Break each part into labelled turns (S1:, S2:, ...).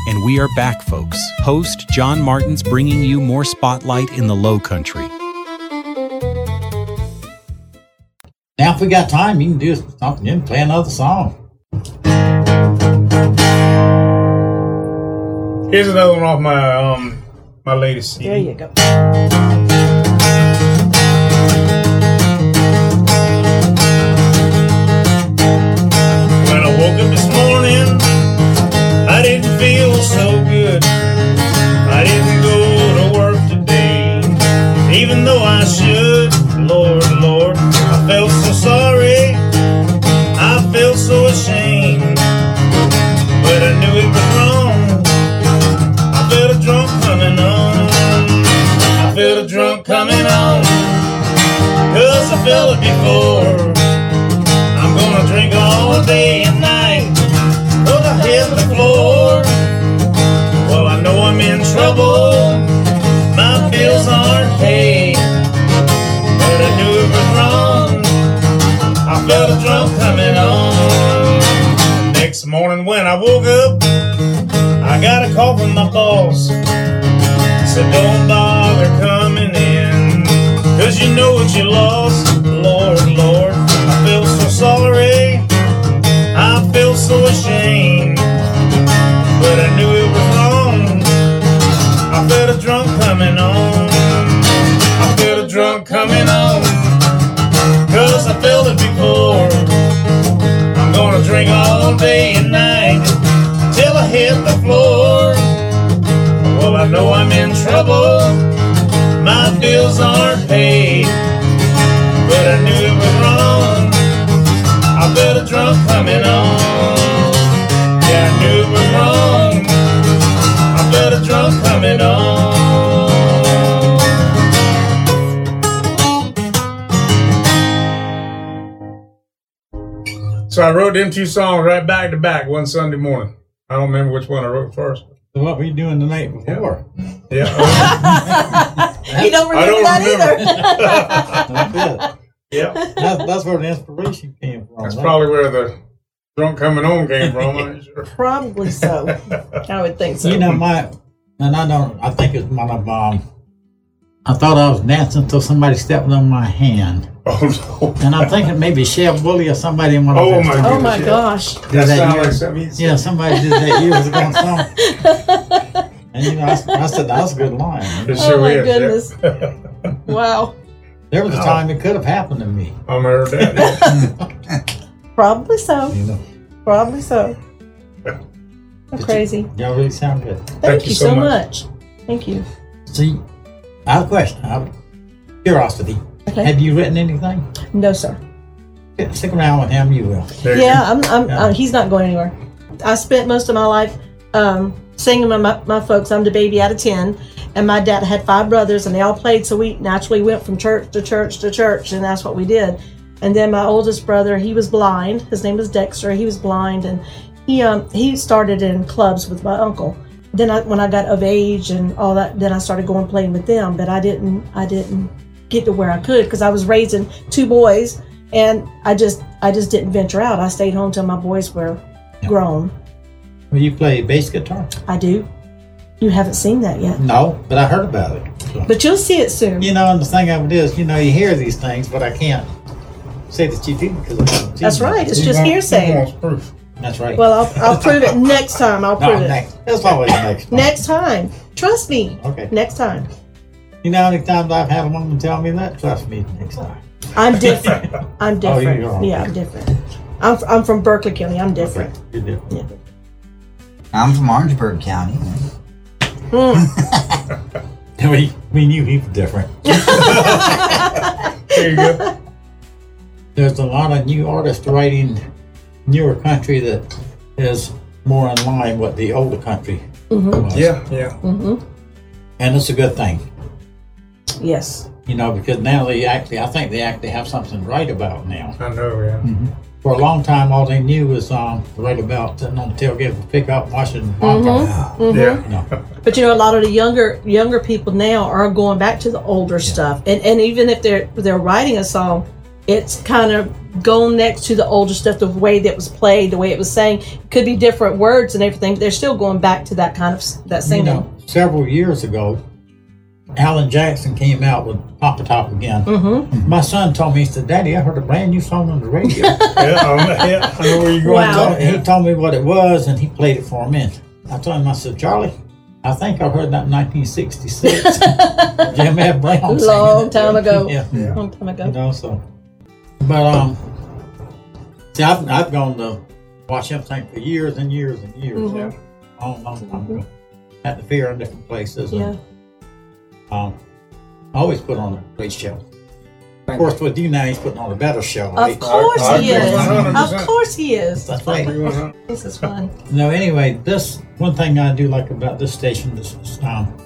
S1: And we are back, folks. Host John Martin's bringing you more spotlight in the Low Country.
S2: Now, if we got time, you can do something. You can play another song.
S3: Here's another one off my latest CD.
S4: There you go.
S3: When I woke up this morning, I didn't feel so good. I didn't go to work today, even though I should. Lord, I felt so sorry. I felt so ashamed, but I knew it was wrong. I felt a drunk coming on. I felt a drunk coming on, 'cause I felt it before. I'm gonna drink all day and night till I hit the floor. Well, I know I'm in trouble. My bills aren't paid, but I knew it was wrong. I felt a drunk coming on. Next morning when I woke up, I got a call from my boss. Said don't bother coming in, 'cause you know what you lost. Lord, I feel so sorry. I feel so ashamed, but I knew it was wrong. I felt a drunk coming on. I felt a drunk coming on, 'cause I felt it before. I'm gonna drink all day and night till I hit the floor. Well, I know I'm in trouble. My bills aren't paid, but I knew it was wrong. I felt a drunk coming on. Yeah, I knew it was wrong. I felt a drunk coming on. So I wrote them two songs right back to back one Sunday morning. I don't remember which one I wrote first.
S2: So what were you doing the night before?
S3: Yeah.
S4: You don't remember that
S2: That's
S4: either.
S3: Yeah.
S2: That's where the inspiration came from.
S3: That's
S2: right?
S3: probably where the drunk coming on came from. I'm not sure.
S4: Probably so. I would think so.
S2: You know, I think it's one of, I thought I was dancing until somebody stepped on my hand.
S3: Oh, no.
S2: And I'm thinking maybe Chef Woolley or somebody in one of
S3: Oh,
S2: those
S3: my
S2: songs.
S4: Oh my
S3: Yeah.
S4: gosh.
S3: That
S2: Did that
S3: sounds
S2: year-
S3: like something he'd say.
S2: Yeah, somebody did that years ago on song. And you know, I said, that's a good line.
S3: It
S4: Oh
S3: sure
S4: my
S3: is,
S4: goodness.
S3: yeah.
S4: Wow.
S2: There was a time it could have happened to me.
S3: I remember that.
S4: Probably so.
S2: You know,
S4: Probably so. How crazy.
S2: y'all really sound good.
S4: Thank you so much. Thank you.
S2: See, I have a question. I have curiosity.
S4: Okay.
S2: Have you written anything?
S4: No, sir.
S2: Stick around with him, you will.
S3: There you
S4: Yeah,
S3: go.
S4: he's not going anywhere. I spent most of my life singing with my folks. I'm the baby out of 10, and my dad had 5 brothers, and they all played, so we naturally went from church to church to church, and that's what we did. And then my oldest brother, he was blind. His name was Dexter. He was blind, and he started in clubs with my uncle. Then when I got of age and all that, then I started going playing with them. But I didn't get to where I could because I was raising 2 boys, and I just didn't venture out. I stayed home till my boys were grown.
S2: Well, you play bass guitar?
S4: I do. You haven't seen that yet,
S2: No, but I heard about it. So.
S4: but you'll see it soon.
S2: You know, and the thing of it is, you know, you hear these things, but I can't say that you do because I haven't seen
S4: That's
S2: it.
S4: right. It's
S3: He
S4: just
S3: wants-
S4: hearsay.
S3: he wants proof.
S2: That's right.
S4: Well, I'll prove it next time. I'll
S2: no,
S4: prove it
S2: next. That's always next. time.
S4: next time. Trust me.
S2: Okay.
S4: Next time.
S2: You know how many times I've had a woman tell me that? Trust me, next time.
S4: I'm different. I'm
S2: Oh,
S4: different.
S2: you are.
S4: Yeah, I'm different. I'm from Berkeley County. I'm different.
S2: You're different.
S5: I'm from Orangeburg County.
S2: We knew he was different.
S3: There you go.
S2: There's a lot of new artists writing newer country that is more in line with the older country was.
S3: Yeah.
S2: And it's a good thing.
S4: Yes.
S2: You know, because now I think they actually have something to write about now.
S3: I know, yeah.
S2: For a long time, all they knew was write about sitting on the tailgate of a pickup watching pop
S3: Yeah.
S4: But you know, a lot of the younger people now are going back to the older stuff, and even if they're writing a song, it's kind of going next to the older stuff, the way that was played, the way it was sang. It could be different words and everything, but they're still going back to that kind of that singing.
S2: You know, several years ago, Alan Jackson came out with Papa Top again.
S4: Mm-hmm.
S2: My son told me, he said, "Daddy, I heard a brand new song on the radio."
S3: Yeah, I know where you're going.
S4: Wow.
S2: He told me what it was, and he played it for me. And I told him, I said, "Charlie, I think I heard that in 1966. Jim F. Brown sang
S4: Long
S2: it."
S4: time ago.
S2: Yeah.
S4: Long time ago.
S2: You know, so. But, see, I've gone to watch him sing for years and years and years.
S4: Mhm.
S2: Yeah. Long time ago. At the fair in different places.
S4: Yeah.
S2: And, I always put on a great show. Of course, with you now, he's putting on a better show. Right?
S4: Of course
S3: I
S4: he
S3: agree
S4: is.
S3: 100%.
S4: Of course he is.
S2: That's right.
S4: This is fun.
S2: No, anyway, this one thing I do like about this station, this is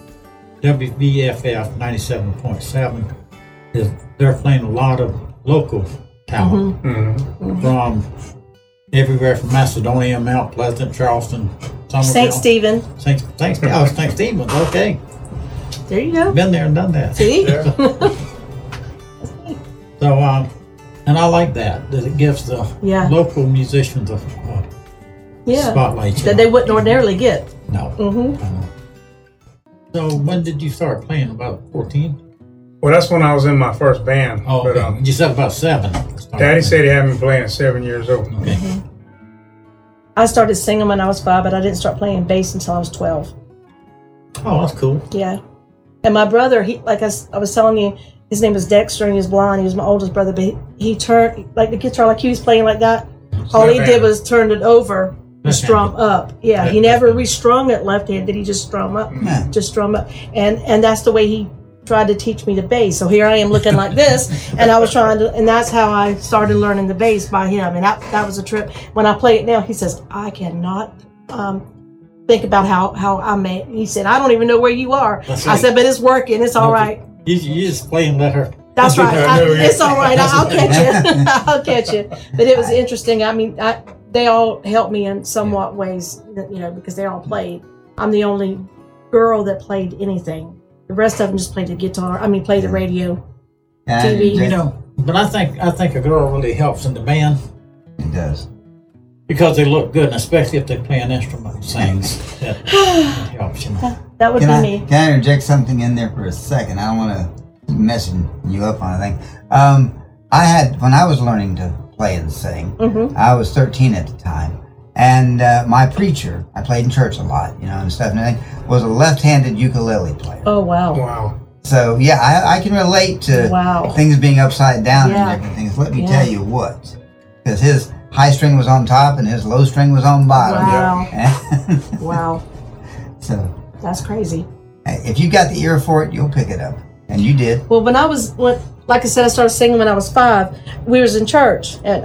S2: WBFF 97.7, is they're playing a lot of local talent from everywhere from Macedonia, Mount Pleasant, Charleston, Somerville.
S4: St. Stephen.
S2: St. Stephen's, okay.
S4: There you go.
S2: Been there and done that.
S4: See?
S2: So, and I like that it gives the
S4: Yeah.
S2: local musicians a
S4: Yeah.
S2: spotlight. you
S4: That
S2: know.
S4: they wouldn't ordinarily get.
S2: No.
S4: Mm-hmm.
S2: So when did you start playing? About 14?
S3: Well, that's when I was in my first band.
S2: Oh,
S3: But
S2: okay. You said about 7.
S3: Daddy said he had me playing at 7 years old.
S2: Okay.
S4: I started singing when I was 5, but I didn't start playing bass until I was 12.
S2: Oh, that's cool.
S4: Yeah. And my brother, he, like I was telling you, his name was Dexter and he was blind. He was my oldest brother, but he turned, like the guitar, like he was playing like that. All he did was turn it over and strum up. Yeah, he never restrung it left-handed. He just strum up, just strum up. And that's the way he tried to teach me the bass. So here I am looking like this, and I was trying to, and that's how I started learning the bass by him. And that was a trip. When I play it now, he says, I cannot think about how I made. He said, I don't even know where you are.
S2: That's
S4: I
S2: right.
S4: said, but it's working. It's all right.
S2: You just play and let her.
S4: That's right.
S3: Yeah.
S4: It's all right. I'll catch you. I'll catch you. But it was interesting. I mean, they all helped me in somewhat ways, because they all played. I'm the only girl that played anything. The rest of them just played the guitar. I mean, played the radio, TV.
S2: You know, but I think a girl really helps in the band
S5: It does.
S2: because they look good, and especially if they play an instrument and sings. That helps, you know.
S4: That would be me.
S5: Can I interject something in there for a second? I don't want to mess you up on anything. When I was learning to play and sing, I was 13 at the time. And my preacher, I played in church a lot, and stuff and everything, was a left-handed ukulele player.
S4: Oh, wow.
S3: Wow.
S5: So, yeah, I can relate to
S4: Wow.
S5: things being upside down
S4: Yeah.
S5: and different things. Let me
S4: Yeah.
S5: tell you what. Because his high string was on top and his low string was on bottom.
S4: Wow. Wow.
S5: So,
S4: That's crazy.
S5: if you got the ear for it, you'll pick it up. And you did.
S4: Well, like I said, I started singing when I was 5. We was in church, and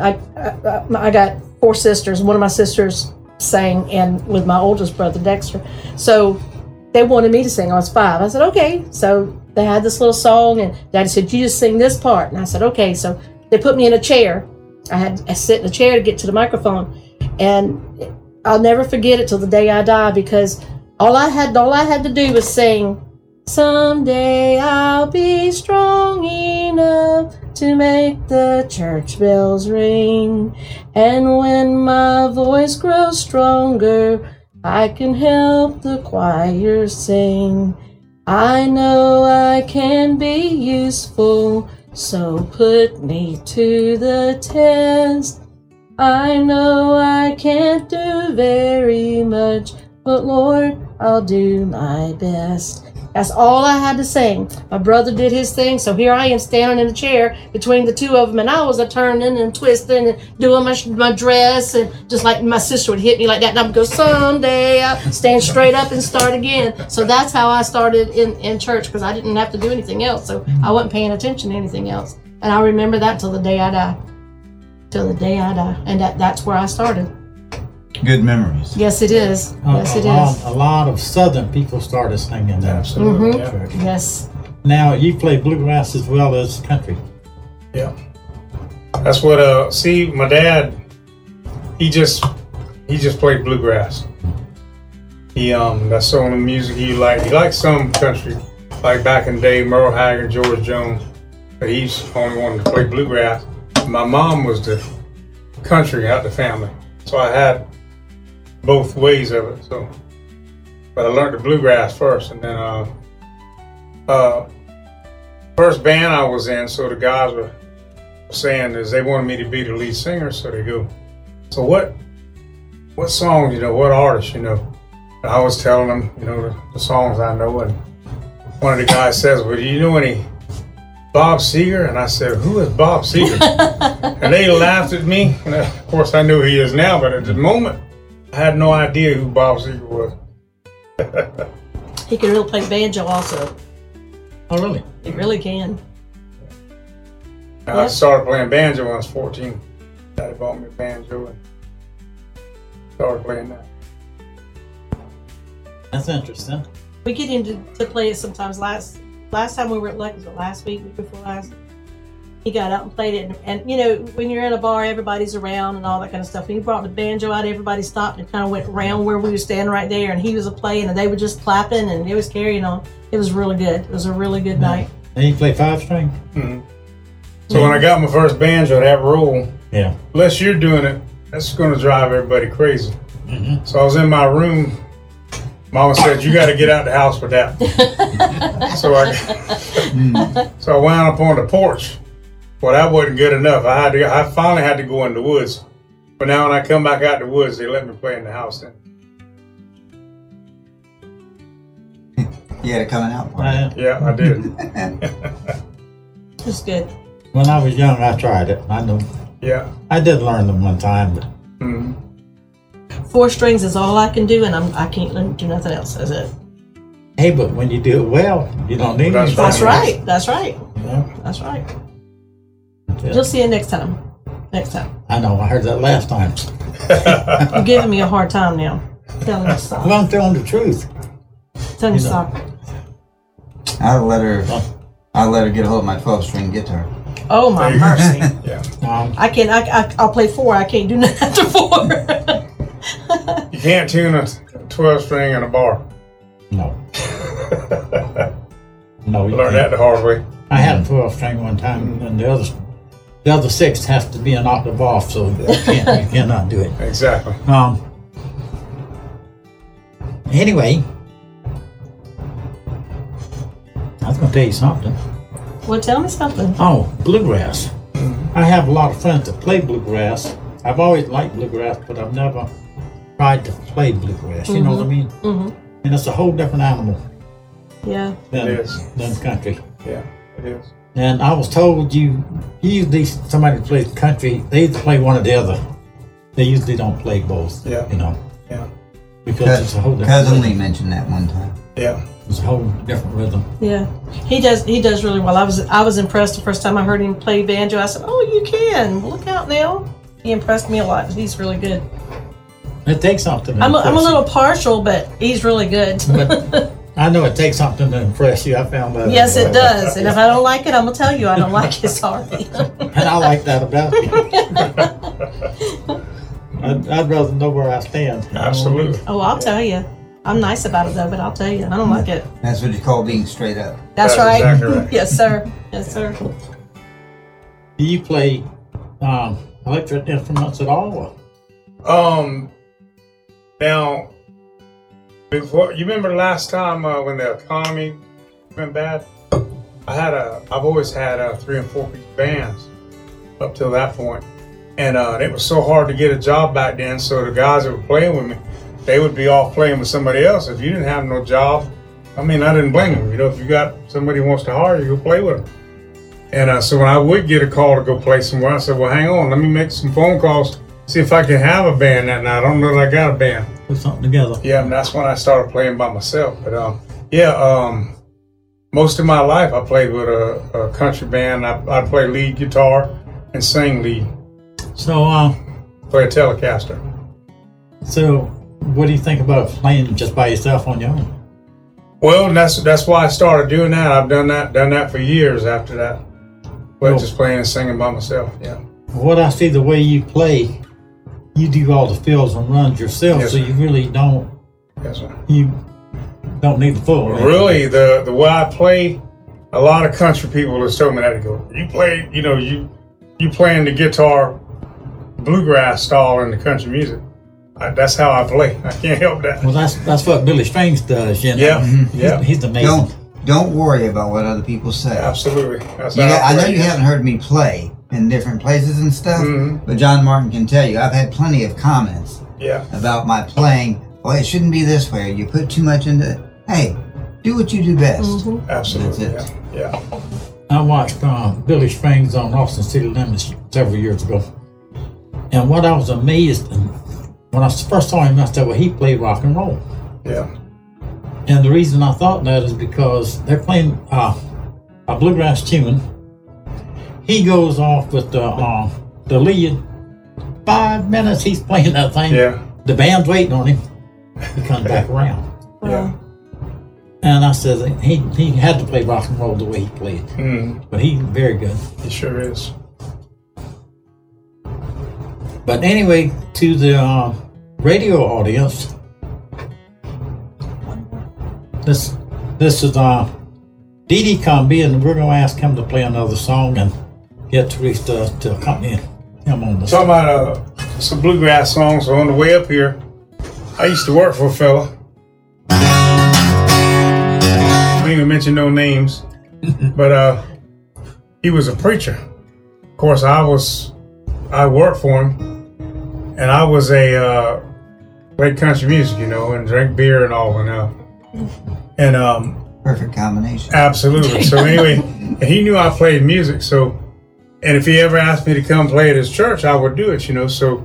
S4: I got 4 sisters. One of my sisters sang, and with my oldest brother Dexter. So they wanted me to sing. I was 5. I said okay. So they had this little song, and Daddy said, "You just sing this part." And I said okay. So they put me in a chair. I sit in a chair to get to the microphone, and I'll never forget it till the day I die, because all I had to do was sing. Someday I'll be strong enough to make the church bells ring. And when my voice grows stronger, I can help the choir sing. I know I can be useful, so put me to the test. I know I can't do very much, but Lord, I'll do my best. That's all I had to sing. My brother did his thing, so here I am standing in a chair between the two of them, and I was a turning and twisting and doing my dress, and just like my sister would hit me like that, and I would go, someday I'll stand straight up and start again. So that's how I started in church, because I didn't have to do anything else, so I wasn't paying attention to anything else. And I remember that till the day I die. Till the day I die. And that's where I started.
S5: Good memories.
S4: Yes, it is. Yes, it is.
S2: A lot of Southern people started singing that.
S3: Absolutely.
S4: Mm-hmm.
S3: Yeah.
S4: Yes.
S2: Now, you play bluegrass as well as country.
S3: Yeah. That's what see, my dad, he just played bluegrass. That's some of the music he liked. He liked some country, like back in the day, Merle Haggard, George Jones, but he's the only one to play bluegrass. my mom was the country out the family, so I had both ways of it. So, but I learned the bluegrass first, and then first band I was in. So the guys were saying is they wanted me to be the lead singer. So they go, so what songs, you know, what artists, you know? And I was telling them, you know, the songs I know, and one of the guys says, well, do you know any Bob Seger? And I said, who is Bob Seger? And they laughed at me. And of course, I knew who he is now, but at the moment, I had no idea who Bob Seger was.
S4: He can really play banjo also.
S2: Oh, really?
S4: He really can.
S3: And I started playing banjo when I was 14. Daddy bought me a banjo and started playing that.
S2: That's interesting.
S4: We get him to play it sometimes. Last time we were at Luck, was it last week before last? He got out and played it. And you know, when you're in a bar, everybody's around and all that kind of stuff. When he brought the banjo out, everybody stopped and kind of went around where we were standing right there. And he was playing, and they were just clapping, and it was carrying on. It was really good. It was a really good night.
S2: And you play 5-string?
S3: Mm-hmm. So when I got my first banjo, that roll,
S2: Yeah.
S3: unless you're doing it, that's going to drive everybody crazy.
S2: Mm-hmm.
S3: So I was in my room. Mama said, you got to get out the house with that. so I wound up on the porch. Well, that wasn't good enough. I finally had to go in the woods. But now when I come back out the woods, they let me play in the house then.
S5: You had it coming out for you.
S3: Yeah, I did.
S4: It was good.
S2: When I was young, I tried it. I know.
S3: Yeah.
S2: I did learn them one time, but
S4: 4 strings is all I can do, and I can't do nothing else. That's it.
S2: hey, but when you do it well, you don't need
S3: That's
S2: anything.
S4: That's right. That's right.
S2: Yeah.
S4: That's right.
S2: Yeah.
S4: You'll see it next time. Next time.
S2: I know. I heard that last time.
S4: You're giving me a hard time now. Telling me to stop.
S2: Well, I'm telling the truth.
S4: Tell me to
S2: you know.
S4: stop.
S5: I'll let her get a hold of my 12-string guitar.
S4: Oh my mercy!
S3: Yeah.
S4: I can't. I'll play 4. I can't do nothing after 4.
S3: You can't tune a 12-string in a bar.
S2: No. No. You
S3: Learned
S2: can't.
S3: that the hard way.
S2: I had a 12-string one time, and the other 6 has to be an octave off, so you cannot do it.
S3: Exactly.
S2: Anyway, I was going to tell you something.
S4: Well, tell me something.
S2: Oh, bluegrass. I have a lot of friends that play bluegrass. I've always liked bluegrass, but I've never tried to play bluegrass. You know what I mean?
S4: Mm-hmm.
S2: And it's a whole different animal
S4: Yeah.
S3: It is.
S2: than country.
S3: Yeah, it is.
S2: And I was told usually somebody that plays country, they either play one or the other. They usually don't play both.
S3: Yeah.
S2: You know,
S3: Yeah.
S2: because it's a whole different
S5: Cousin
S2: rhythm.
S5: Lee mentioned that one time.
S3: Yeah.
S2: It's a whole different rhythm.
S4: Yeah. He does really well. I was impressed the first time I heard him play banjo. I said, "Oh, you can. Look out now." He impressed me a lot. He's really good.
S2: It takes something to
S4: I'm a
S2: impress
S4: little partial, but he's really good.
S2: you. But I know it takes something to impress you. I found that.
S4: Yes, it does. And if I don't like it, I'm gonna tell you I don't like it. Sorry.
S2: And I like that about you. I'd rather know where I stand.
S3: Absolutely.
S4: Oh, I'll tell you. I'm nice about it though, but I'll tell you, I don't like it.
S5: That's what you call being straight up.
S4: That's
S3: That's
S4: right.
S3: exactly right.
S4: Yes, sir. Yes, sir.
S2: Do you play electric instruments at all?
S3: Now, before you remember last time when the economy went bad, I've always had 3 and 4 piece bands up till that point, and it was so hard to get a job back then. So the guys that were playing with me, they would be off playing with somebody else. If you didn't have no job, I mean, I didn't blame them. You know, if you got somebody who wants to hire you, go play with them. And so when I would get a call to go play somewhere, I said, well, hang on, let me make some phone calls, see if I can have a band that night. I don't know that I got a band.
S2: Put something together.
S3: Yeah, and that's when I started playing by myself. But most of my life I played with a country band. I play lead guitar and sing lead.
S2: So,
S3: Play a Telecaster.
S2: what do you think about playing just by yourself on your own?
S3: Well, that's why I started doing that. I've done that for years after that. But
S2: Well-
S3: just playing and singing by myself. Yeah.
S2: What I see the way you play, you do all the fills and runs yourself,
S3: Yes,
S2: so
S3: sir.
S2: you really don't
S3: Yes, sir.
S2: need the full. right?
S3: Really, the way I play, a lot of country people have told me that. They go, you play, you you playing the guitar bluegrass style in the country music. That's how I play. I can't help that.
S2: Well, that's what Billy Strings does, you know.
S3: Yeah, yeah.
S2: He's amazing.
S5: Don't worry about what other people say.
S3: Absolutely. That's
S5: I know you haven't heard me play in different places and stuff, but John Martin can tell you I've had plenty of comments about my playing. Well, it shouldn't be this way. You put too much into it. Hey, do what you do best.
S3: Absolutely.
S5: That's it.
S3: Yeah.
S2: I watched Billy Strings on Austin City Limits several years ago. And what I was amazed, when I first saw him, I said, well, he played rock and roll.
S3: Yeah.
S2: And the reason I thought that is because they're playing a bluegrass tune. He goes off with the lead. 5 minutes he's playing that thing.
S3: Yeah.
S2: The band's waiting on him. He comes back around.
S3: Yeah.
S2: And I said he had to play rock and roll the way he played. But he's very good.
S3: He sure is.
S2: But anyway, to the radio audience, this is Dee Dee Comby, and we're going to ask him to play another song and get Teresa to accompany him on this.
S3: Talking about some bluegrass songs. So on the way up here, I used to work for a fella. I ain't gonna mention no names, but he was a preacher. Of course, I worked for him, and I was played country music, you know, and drank beer and all, and
S5: Perfect combination.
S3: absolutely. So anyway, he knew I played music, so. And if he ever asked me to come play at his church, I would do it, you know. So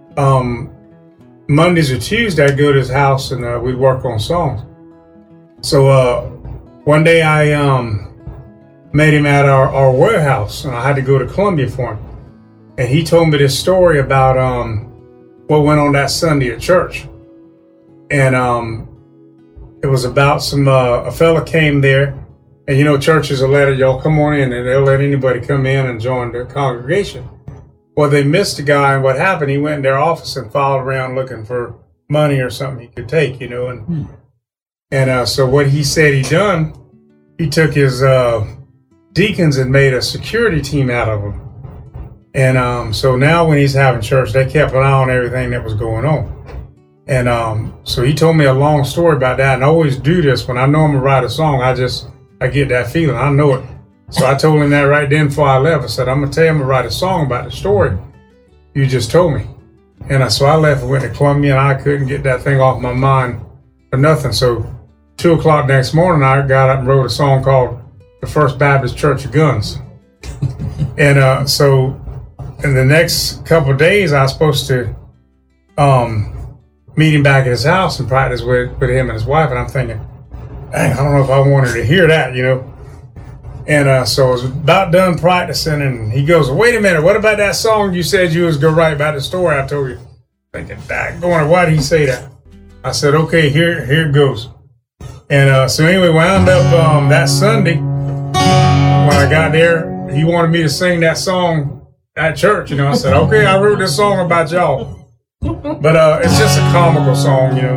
S3: Mondays or Tuesdays, I'd go to his house and we'd work on songs. So one day I met him at our warehouse, and I had to go to Columbia for him. And he told me this story about what went on that Sunday at church. And it was about a fella came there. And you know, churches will let y'all come on in, and they'll let anybody come in and join their congregation. Well, they missed a guy, and what happened, he went in their office and followed around looking for money or something he could take, you know. And so what he said he done, he took his deacons and made a security team out of them. And so now when he's having church, they kept an eye on everything that was going on. And so he told me a long story about that, and I always do this. When I know I'm going to write a song, I get that feeling. I know it. So I told him that right then before I left. I said, I'm going to tell him to write a song about the story you just told me. And so I left and went to Columbia, and I couldn't get that thing off my mind for nothing. So 2 o'clock next morning, I got up and wrote a song called The First Baptist Church of Guns. And so in the next couple of days, I was supposed to meet him back at his house and practice with him and his wife. And I'm thinking, dang, I don't know if I wanted to hear that, you know. And so I was about done practicing, and he goes, wait a minute, what about that song you said you was going to write about the story I told you? Thinking, daggone it, why did he say that? I said, okay, here it goes. And so anyway, wound up that Sunday, when I got there, he wanted me to sing that song at church, you know. I said, okay, I wrote this song about y'all. But it's just a comical song, you know.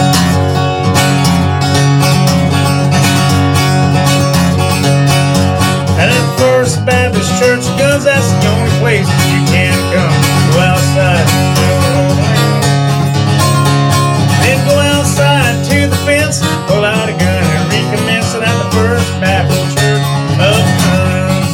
S3: And at First Baptist Church of Guns, that's the only place that you can come. Go outside, then go outside to the fence, pull out a gun and recommence it at the First Baptist Church of Guns.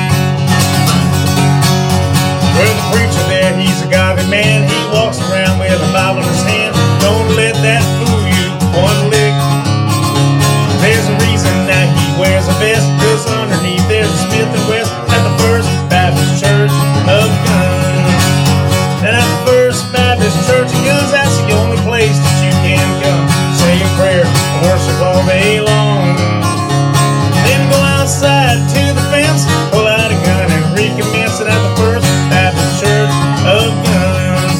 S3: Well, the preacher there, he's a godly man. He walks around with a Bible in his hand. Don't let that fool you one lick. There's a reason that he wears a vest, 'cause underneath there's a Smith & West at the First Baptist Church of Guns. And at the First Baptist Church of Guns, that's the only place that you can come. Say a prayer and worship all day long. Then go outside to the fence, pull out a gun and recommence it at the First Baptist Church of Guns.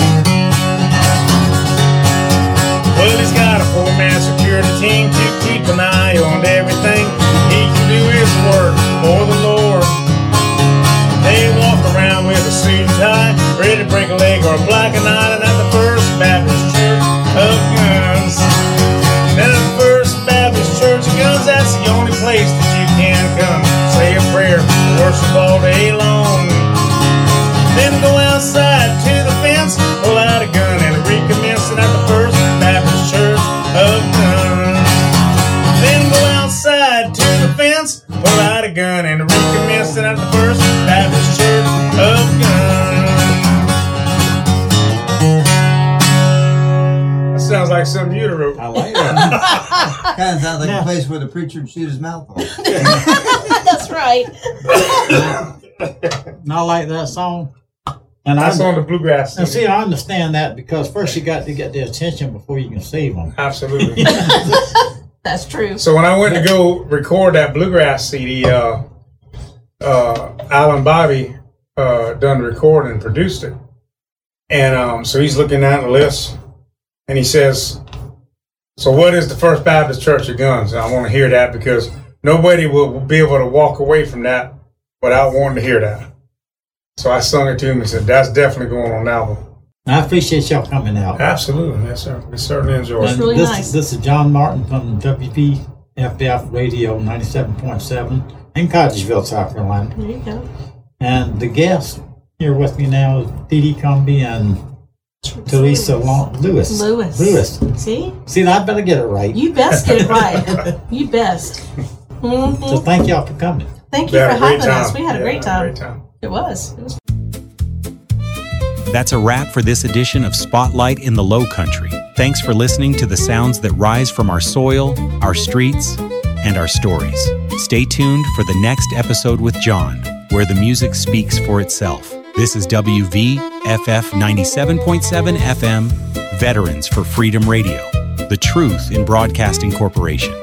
S3: Well, he's got a 4-man security team to keep an eye on everything. He can do his work for the Lord. They walk around with a suit and tie, ready to break a leg or a black and eye, and at the First Baptist Church of Guns. And at the First Baptist Church of Guns, that's the only place that you can come. Say a prayer, worship all day long. at the First Baptist Church of Guns. That sounds like something you'd have wrote.
S2: I like that.
S5: Kind of sounds like
S2: Yeah.
S5: a place where the preacher would shoot his mouth off.
S4: That's right.
S2: And I like that song. And
S3: That's on the bluegrass.
S2: and see, I understand that because first you got to get their attention before you can save them.
S3: Absolutely.
S4: That's true.
S3: So when I went to go record that bluegrass CD, Alan Bobby done the recording and produced it. And so he's looking at the list and he says, so what is the First Baptist Church of Guns? And I want to hear that because nobody will be able to walk away from that without wanting to hear that. So I sung it to him and said, that's definitely going on the album.
S2: I appreciate y'all coming out.
S3: Absolutely, yes, sir. We certainly enjoy
S4: It's
S3: it.
S4: really
S2: this,
S4: nice.
S2: This is John Martin from WPFF Radio 97.7 in Cottageville, South Carolina.
S4: There you go.
S2: And the guest here with me now is Dee Dee Cumbie and Teresa Lewis.
S4: Lewis. See?
S2: See, I better get it right.
S4: You best get it right. You best. Mhm.
S2: So thank y'all for coming.
S4: Thank
S3: We
S4: you
S3: had
S4: for
S3: a great
S4: having us.
S3: time.
S4: We had a
S3: Yeah,
S4: great time.
S3: Great time.
S4: It was. It was.
S1: That's a wrap for this edition of Spotlight in the Low Country. Thanks for listening to the sounds that rise from our soil, our streets, and our stories. Stay tuned for the next episode with John, where the music speaks for itself. This is WVFF 97.7 FM, Veterans for Freedom Radio, the truth in Broadcasting Corporation.